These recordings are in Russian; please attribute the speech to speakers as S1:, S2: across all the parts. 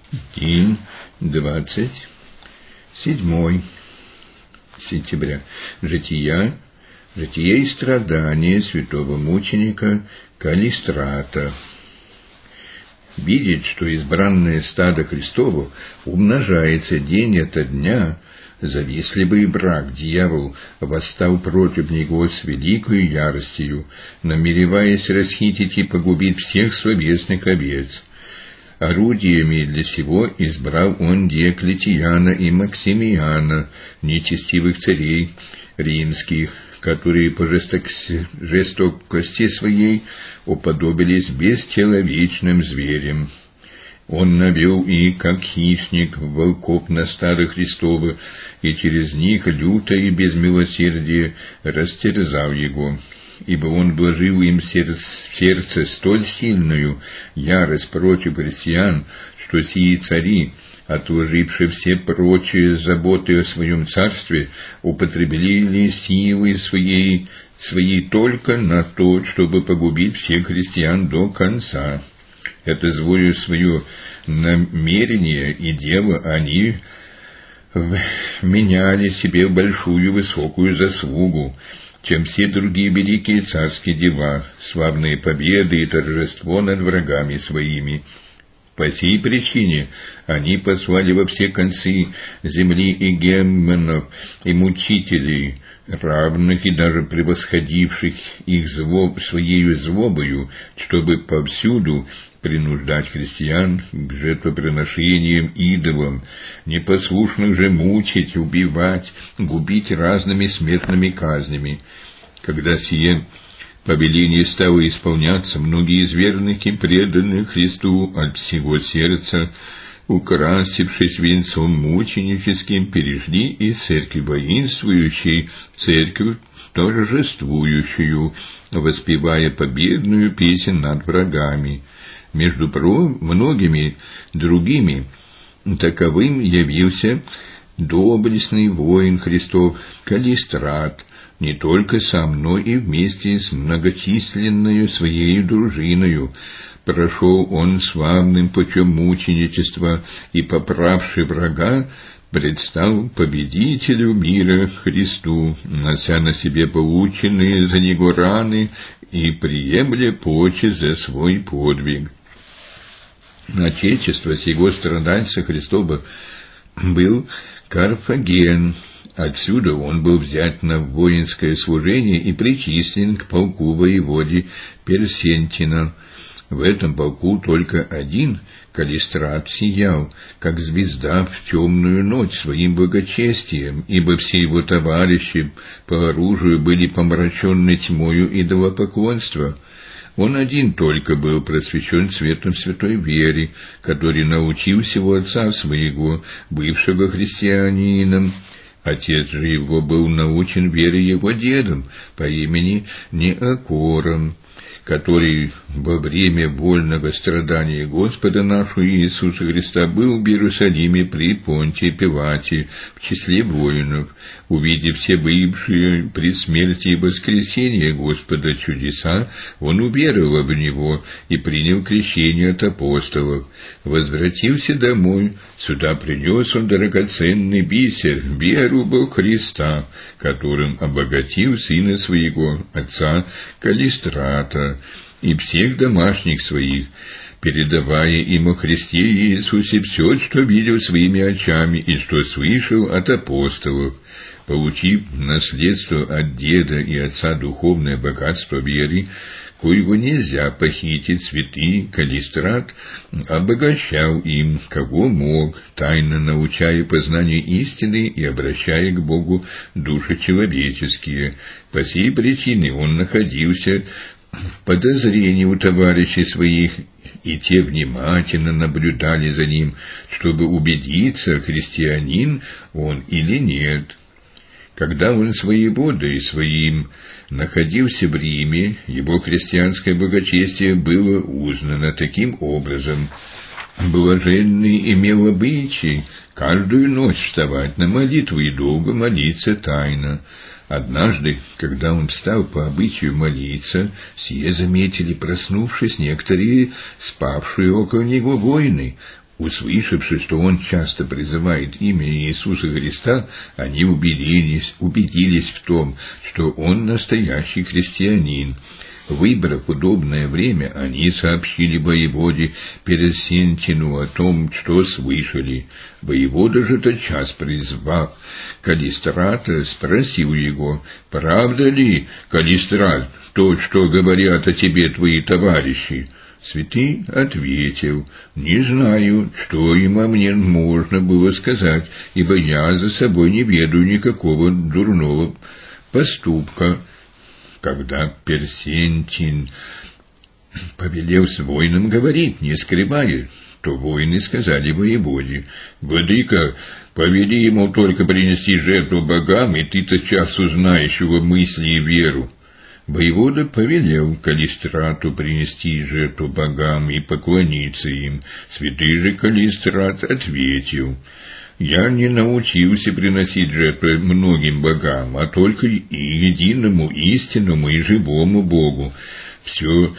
S1: День 27 сентября. Житие и страдания святого мученика Каллистрата. Видит, что избранное стадо Христово умножается день ото дня, завистливый враг, дьявол, восстал против него с великою яростью, намереваясь расхитить и погубить всех словесных овец. Орудиями для сего избрал он Диоклетиана и Максимиана, нечестивых царей римских, которые по жестокости своей уподобились бесчеловечным зверям. Он навел и, как хищник, волков на стадо Христово, и через них люто и без милосердия растерзал его. Ибо он вложил им в сердце столь сильную ярость против христиан, что сии цари, отложившие все прочие заботы о своем царстве, употребили силы своей только на то, чтобы погубить всех христиан до конца. Это злое свое намерение и дело они вменяли себе большую высокую заслугу, чем все другие великие царские дела, славные победы и торжество над врагами своими. По сей причине они послали во все концы земли и гемонов, и мучителей, равных и даже превосходивших их своею злобою, чтобы повсюду принуждать христиан к жертвоприношениям идолам, непослушных же мучить, убивать, губить разными смертными казнями. Когда сие повеление стало исполняться, многие из верных и преданных Христу от всего сердца, украсившись венцом мученическим, перешли из церкви воинствующей в церковь торжествующую, воспевая победную песнь над врагами. Между многими другими таковым явился доблестный воин Христов Каллистрат, не только сам, но и вместе с многочисленною своей дружиною. Прошел он славным путем мученичества и, поправший врага, предстал победителю мира Христу, нося на себе полученные за него раны и приемля почесть за свой подвиг. Отечество сего страдальца Христова был Карфаген. Отсюда он был взят на воинское служение и причислен к полку воеводе Персентина. В этом полку только один Каллистрат сиял, как звезда в темную ночь, своим благочестием, ибо все его товарищи по оружию были помраченны тьмою идолопоклонства. Он один только был просвещен светом святой веры, который научил всего отца своего, бывшего христианином. Отец же его был научен вере его дедом по имени Неокором, который во время вольного страдания Господа нашего Иисуса Христа был в Иерусалиме при Понтии Пилате в числе воинов. Увидев все бывшие при смерти и воскресении Господа чудеса, он уверовал в Него и принял крещение от апостолов. Возвратился домой, сюда принес он драгоценный бисер, веру во Христа, которым обогатил сына своего, отца Каллистрата, и всех домашних своих, передавая им о Христе Иисусе все, что видел своими очами и что слышал от апостолов. Получив наследство от деда и отца духовное богатство веры, коего нельзя похитить, святый Каллистрат обогащал им, кого мог, тайно научая познанию истины и обращая к Богу души человеческие. По сей причине он находился в подозрении у товарищей своих, и те внимательно наблюдали за ним, чтобы убедиться, христианин он или нет. Когда он своеводой своим находился в Риме, его христианское благочестие было узнано таким образом. Блаженный имел обычай каждую ночь вставать на молитву и долго молиться тайно. Однажды, когда он встал по обычаю молиться, сие заметили, проснувшись, некоторые спавшие около него воины. Услышавши, что он часто призывает имя Иисуса Христа, они убедились в том, что он настоящий христианин. Выбрав удобное время, они сообщили воеводе Пересентину о том, что слышали. Воевода же тотчас, призвав Калистрата, спросил его: «Правда ли, Калистрат, то, что говорят о тебе твои товарищи?» Святый ответил: «Не знаю, что им о мне можно было сказать, ибо я за собой не ведаю никакого дурного поступка». Когда Персентин повелел с воином говорить, не скрывая, то воины сказали воеводе: «Владыка, повели ему только принести жертву богам, и ты тотчас узнаешь его мысли и веру». Воевода повелел Калистрату принести жертву богам и поклониться им. Святый же Калистрат ответил: «Я не научился приносить жертвы многим богам, а только единому истинному и живому Богу, все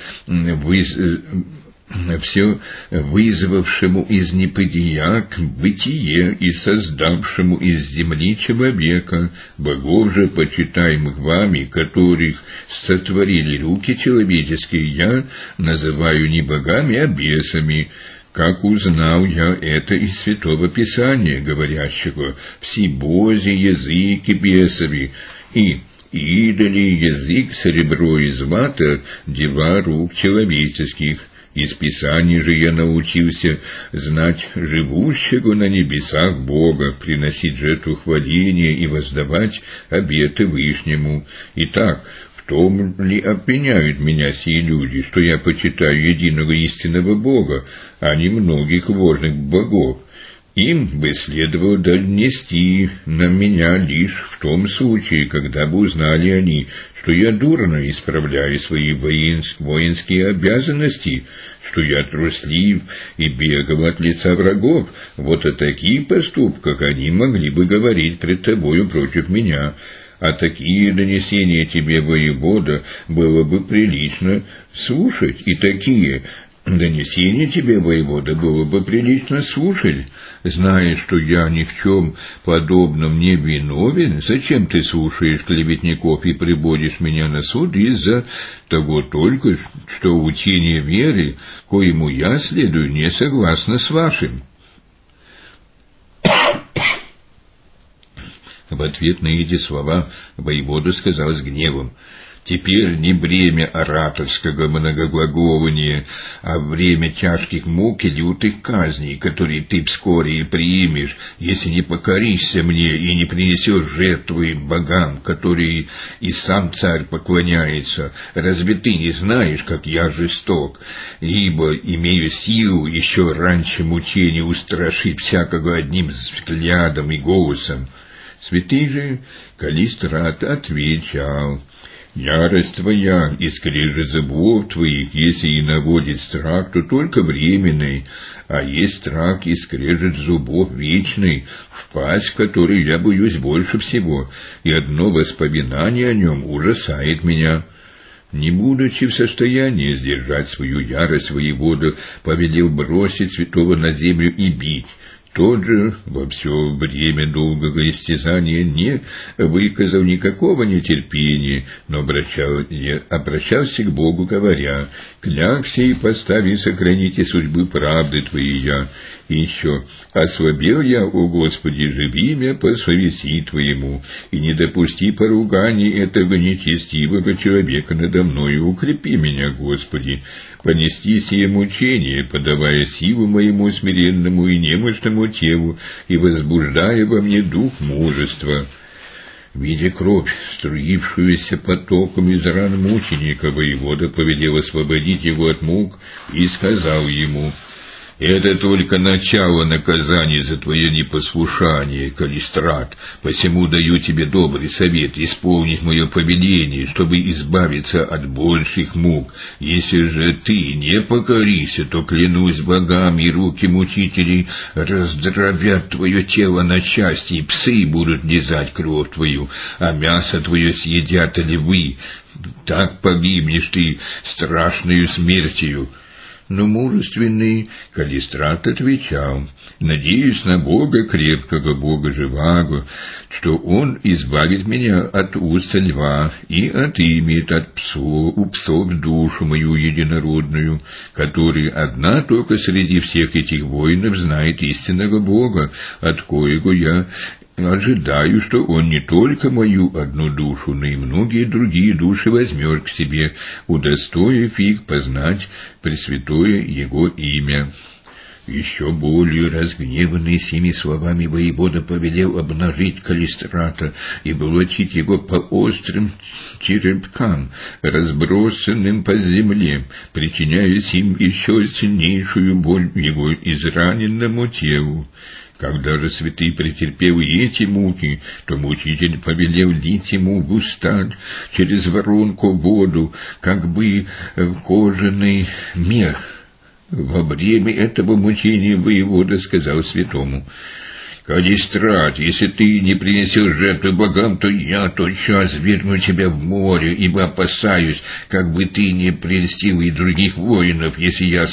S1: вызвавшему из небытия к бытие и создавшему из земли человека, богов же, почитаемых вами, которых сотворили руки человеческие, я называю не богами, а бесами». Как узнал я это из Святого Писания, говорящего: «Все бози языки бесови, и идоли язык серебро и злато, дела рук человеческих». Из Писаний же я научился знать живущего на небесах Бога, приносить жертву хваления и воздавать обеты Вышнему. Итак, в том ли обвиняют меня сии люди, что я почитаю единого истинного Бога, а не многих ложных богов? Им бы следовало донести на меня лишь в том случае, когда бы узнали они, что я дурно исправляю свои воинские обязанности, что я труслив и бегал от лица врагов. Вот о таких поступках они могли бы говорить пред тобою против меня. А такие донесения тебе, воевода, было бы прилично слушать, и такие донесения тебе, воевода, было бы прилично слушать. Зная, что я ни в чем подобном не виновен, зачем ты слушаешь клеветников и приводишь меня на суд из-за того только, что учение веры, коему я следую, не согласно с вашим?» В ответ на эти слова воевода сказал с гневом: «Теперь не бремя ораторского многоглаголания, а время тяжких мук и лютых казней, которые ты вскоре примешь, если не покоришься мне и не принесешь жертвы богам, которые и сам царь поклоняется. Разве ты не знаешь, как я жесток, ибо имею силу еще раньше мучений устрашить всякого одним взглядом и голосом?» Святый же Калистрат отвечал: «Ярость твоя и скрежет зубов твоих, если и наводит страх, то только временный, а есть страх и скрежет зубов вечный, впасть в который я боюсь больше всего, и одно воспоминание о нем ужасает меня». Не будучи в состоянии сдержать свою ярость, воевода повелел бросить святого на землю и бить. Тот же во все время долгого истязания не выказал никакого нетерпения, но обращался к Богу, говоря: «Клякся и постави сохраните судьбы правды Твоей я». И еще: «Ослабел я, о Господи, живи меня по совести Твоему, и не допусти поруганий этого нечестивого человека надо мною, укрепи меня, Господи, понести сие мучение, подавая силу моему смиренному и немощному телу и возбуждая во мне дух мужества». Видя кровь, струившуюся потоком из ран мученика, воевода повелел освободить его от мук и сказал ему: «Это только начало наказания за твое непослушание, Калистрат, посему даю тебе добрый совет исполнить мое повеление, чтобы избавиться от больших мук. Если же ты не покоришься, то, клянусь богами, и руки мучителей раздробят твое тело на части, и псы будут лизать кровь твою, а мясо твое съедят львы. Так погибнешь ты страшною смертью». Но мужественный Калистрат отвечал: «Надеюсь на Бога крепкого, Бога живаго, что Он избавит меня от уст льва и отымет от псов душу мою единородную, который одна только среди всех этих воинов знает истинного Бога, от коего я ожидаю, что Он не только мою одну душу, но и многие другие души возьмет к себе, удостоив их познать пресвятое Его имя». Еще более разгневанный сими словами воевода повелел обнажить Калистрата и волочить его по острым черепкам, разбросанным по земле, причиняя им еще сильнейшую боль его израненному телу. Когда же святый претерпел и эти муки, то мучитель повелел лить ему в уста через воронку воду, как бы в кожаный мех. Во время этого мучения воевода сказал святому: «Калистрат, если ты не принесешь жертву богам, то я тотчас верну тебя в море, ибо опасаюсь, как бы ты не прельстил и других воинов, если я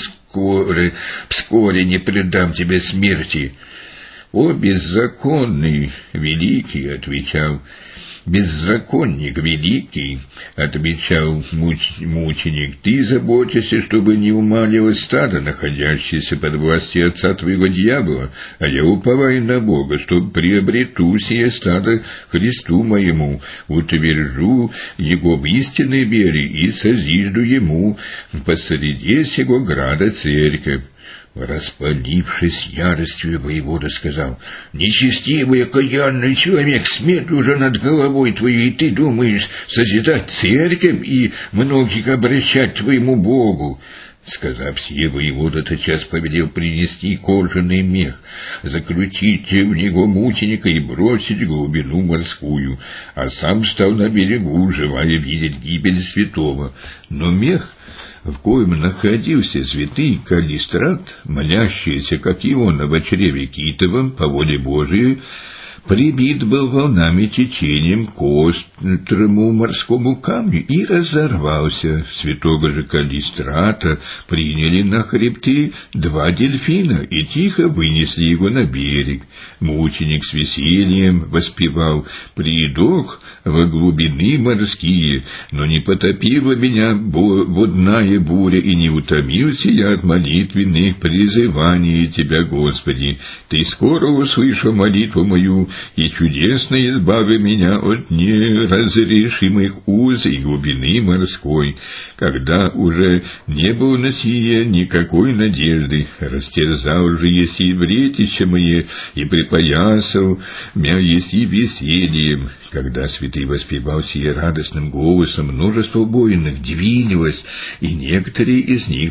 S1: вскоре не предам тебе смерти». «О, беззаконный великий!» — отвечал «Беззаконник великий», — отвечал мученик, «ты заботишься, чтобы не умалилось стадо, находящееся под властью отца твоего дьявола, а я уповаю на Бога, что приобрету сие стадо Христу моему, утвержу его в истинной вере и созижду ему посреди сего града церковь». Распалившись яростью, воевода сказал: «Нечестивый, окаянный человек, смерть уже над головой твоей, и ты думаешь созидать церковь и многих обращать твоему Богу». Сказав сие, воевода тотчас повелел принести кожаный мех, заключить в него мученика и бросить в глубину морскую, а сам стал на берегу, желая видеть гибель святого. Но мех, в коем находился святый Калистрат, молящийся, как Иона в чреве китовом, по воле Божией, прибит был волнами течением к острому морскому камню и разорвался. Святого же Калистрата приняли на хребты 2 дельфина и тихо вынесли его на берег. Мученик с весельем воспевал: «Придох во глубины морские, но не потопила меня водная буря, и не утомился я от молитвенных призываний Тебя, Господи. Ты скоро услышал молитву мою, и чудесно избави меня от неразрешимых уз и глубины морской». Когда уже не было на сие никакой надежды, растерзал же еси вретище мое и припоясал мя еси весельем. Когда святый воспевал сие радостным голосом, множество воинов двинулось, и некоторые из них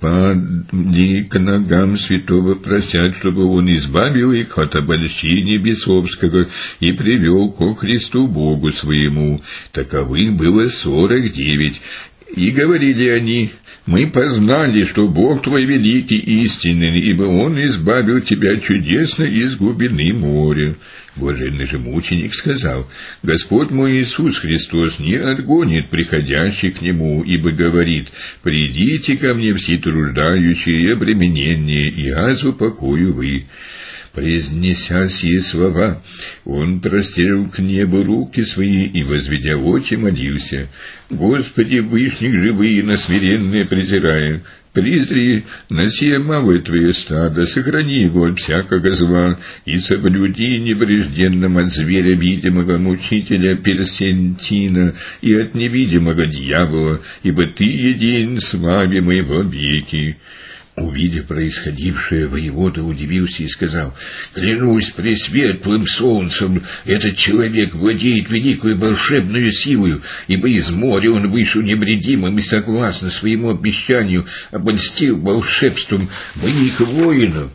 S1: припали к ногам святого, просят, чтобы он избавил их от обольщения бесовского и привел ко Христу Богу своему. Таковых было 49. И говорили они: «Мы познали, что Бог твой великий и истинный, ибо Он избавил тебя чудесно из глубины моря». Блаженный же мученик сказал: «Господь мой Иисус Христос не отгонит приходящих к Нему, ибо говорит: придите ко мне все труждающие и обремененные, и я успокою вы». Произнеся сие слова, он простерил к небу руки свои и, возведя очи, молился: «Господи, вышних живые, на смиренные презирая, призри на сие малое Твое стадо, сохрани его от всякого зла, и соблюди неврежденным от зверя видимого мучителя Персентина и от невидимого дьявола, ибо Ты един славимый во веки». Увидев происходившее, воевода удивился и сказал: «Клянусь пресветлым солнцем, этот человек владеет великой волшебной силою, ибо из моря он вышел невредимым и, согласно своему обещанию, обольстил волшебством моих воинов».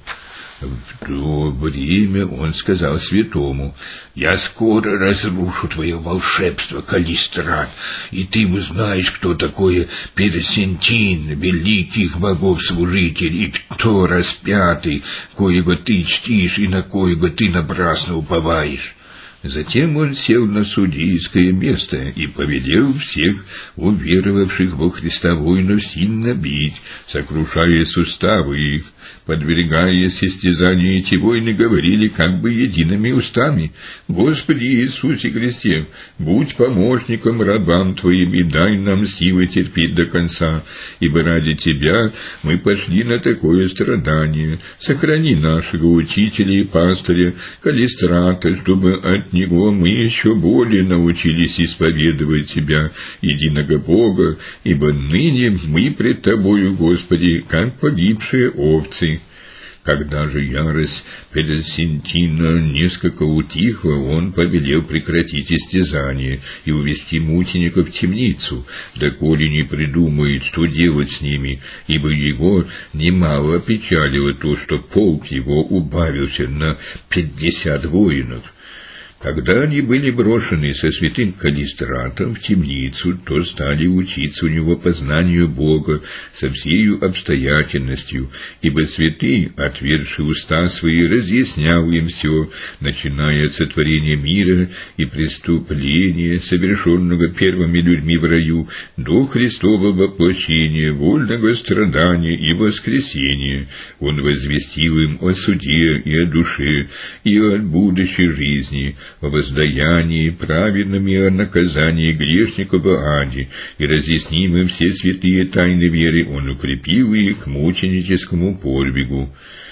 S1: В то время он сказал святому: «Я скоро разрушу твое волшебство, Калистрат, и ты узнаешь, кто такой Персентин, великих богов-служитель, и кто распятый, коего ты чтишь и на коего ты напрасно уповаешь». Затем он сел на судейское место и повелел всех уверовавших во Христа воинов сильно бить, сокрушая суставы их. Подвергаясь истязанию, эти воины говорили как бы едиными устами: «Господи Иисусе Христе, будь помощником рабам Твоим и дай нам силы терпеть до конца, ибо ради Тебя мы пошли на такое страдание. Сохрани нашего учителя и пастыря Калистрата, чтобы от него мы еще более научились исповедовать Тебя, единого Бога, ибо ныне мы пред Тобою, Господи, как погибшие овцы». Когда же ярость Пересентина несколько утихла, он повелел прекратить истязание и увести мучеников в темницу, доколе не придумает, что делать с ними, ибо его немало опечалило то, что полк его убавился на 50 воинов. Когда они были брошены со святым Калистратом в темницу, то стали учиться у него познанию Бога со всею обстоятельностью, ибо святый, отверши уста свои, разъяснял им все, начиная от сотворения мира и преступления, совершенного первыми людьми в раю, до Христового воплощения, вольного страдания и воскресения. Он возвестил им о суде и о душе, и о будущей жизни, о воздаянии праведном и о наказании грешников в аде, и разъясним им все святые тайны веры, он укрепил их к мученическому подвигу.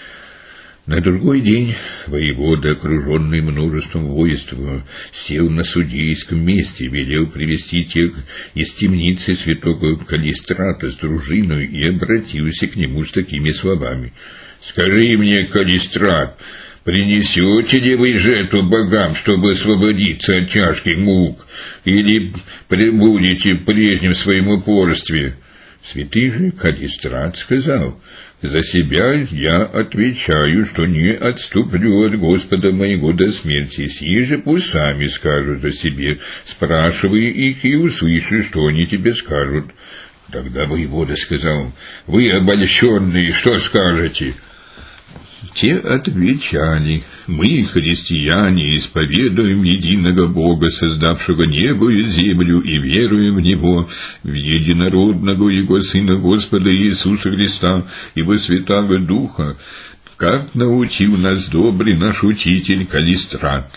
S1: На другой день воевода, окруженный множеством войск, сел на судейском месте, велел привести тех из темницы святого Калистрата с дружиной и обратился к нему с такими словами: «Скажи мне, Калистрат, принесете ли вы жертву богам, чтобы освободиться от тяжких мук, или пребудете в прежнем своем упорстве?» Святый же Калистрат сказал: «За себя я отвечаю, что не отступлю от Господа моего до смерти, сии же пусть сами скажут о себе, спрашивай их и услышишь, что они тебе скажут». Тогда воевода сказал: «Вы, обольщенные, что скажете?» Те отвечали: «Мы, христиане, исповедуем единого Бога, создавшего небо и землю, и веруем в Него, в единородного Его Сына Господа Иисуса Христа и во Святаго Духа, как научил нас добрый наш учитель Калистрат».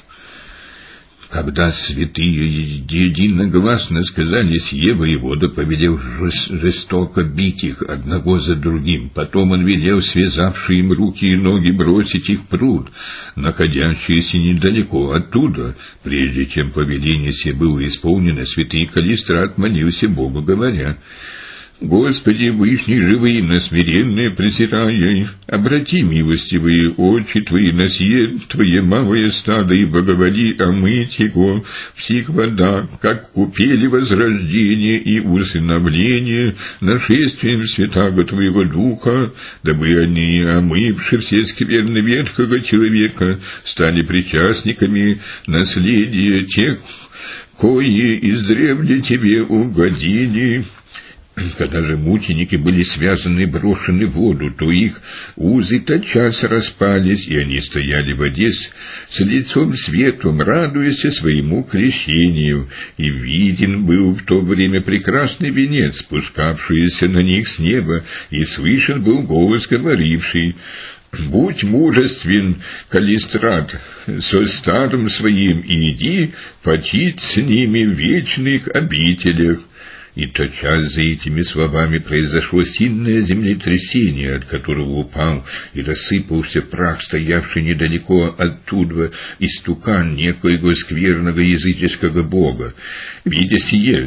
S1: Когда святые единогласно сказали сие, воевода повелел жестоко бить их одного за другим. Потом он велел связавшие им руки и ноги бросить их в пруд, находящийся недалеко оттуда. Прежде чем повеление сие было исполнено, святый Калистрат молился Богу, говоря: «Господи, Вышний живые, на смиренные презирая, обрати милостивые очи Твои на сие Твое малое стадо, и благоволи омыть его в сих водах, как купели возрождения и усыновления нашествием святаго Твоего Духа, дабы они, омывши все скверны ветхого человека, стали причастниками наследия тех, кои издревле Тебе угодили». Когда же мученики были связаны и брошены в воду, то их узы тотчас распались, и они стояли в воде с лицом светлым, радуясь своему крещению, и виден был в то время прекрасный венец, спускавшийся на них с неба, и слышен был голос, говоривший: «Будь мужествен, Калистрат, со стадом своим, и иди почить с ними в вечных обителях». И тотчас за этими словами произошло сильное землетрясение, от которого упал и рассыпался прах, стоявший недалеко оттуда, истукан некоего скверного языческого бога. Видя сие,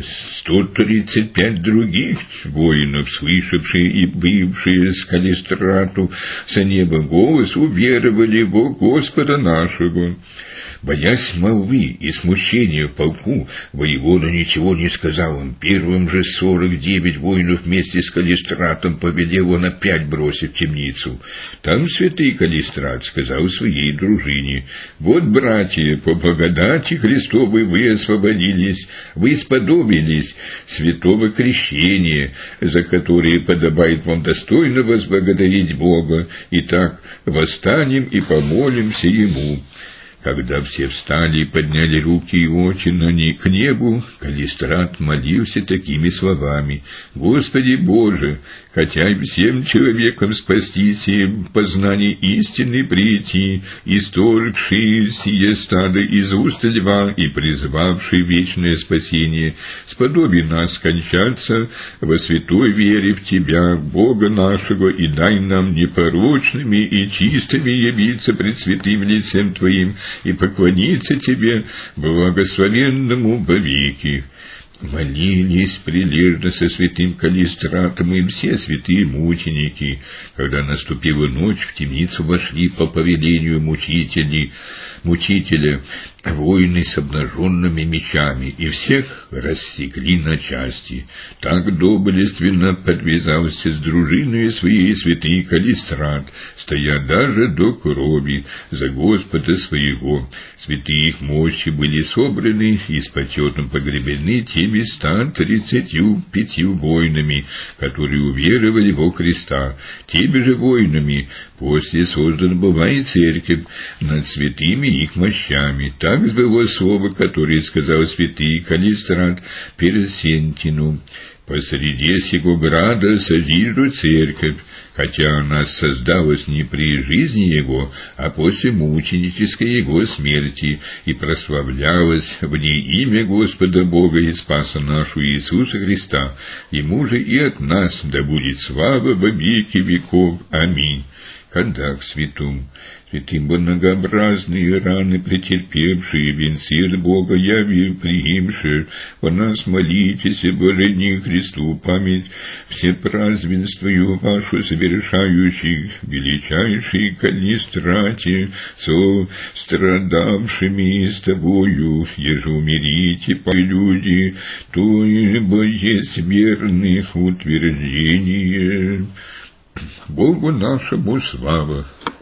S1: 135 других воинов, слышавшие и бывшие с Калистрату со неба голос, уверовали во Господа нашего. Боясь молвы и смущения в полку, воевода ничего не сказал им. Первым же 49 воинов вместе с Калистратом повелел он опять бросить в темницу. Там святый Калистрат сказал своей дружине: «Вот, братья, по благодати Христовой вы освободились, вы сподобились святого крещения, за которое подобает вам достойно возблагодарить Бога. Итак, восстанем и помолимся Ему». Когда все встали и подняли руки и очи к небу, Калистрат молился такими словами: «Господи Боже, хотя и всем человекам спастись и познание истины прийти, исторгший сие стадо из уст льва и призвавший вечное спасение, сподоби нас скончаться во святой вере в Тебя, Бога нашего, и дай нам непорочными и чистыми явиться пред святым лицем Твоим и поклониться Тебе, благословенному вовеки». Молились прилежно со святым Калистратом и все святые мученики. Когда наступила ночь, в темницу вошли по повелению мучителя воины с обнаженными мечами, и всех рассекли на части. Так доблестно подвязался с дружиной своей святый Калистрат, стоя даже до крови за Господа своего. Святые их мощи были собраны и с почетом погребены теми 135 воинами, которые уверовали во Христа. Теми же воинами после создана была и церковь над святыми их мощами. Так сбылось слово, которое сказал святый Калистрат Персентину: «Посреди сего града созижду церковь, хотя она создалась не при жизни его, а после мученической его смерти, и прославлялась в ней имя Господа Бога и Спаса нашего Иисуса Христа. Ему же и от нас да будет слава во веки веков. Аминь». Когда к святым многообразные раны претерпевшие, венцы от Бога яви приимши, по нас молитесь, блаженнее Христу, память все празднествую вашу совершающих, величайший Калистрате, со страдавшими с тобою, еже умерите, по люди, то и есть верных утверждение. Богу нашему слава.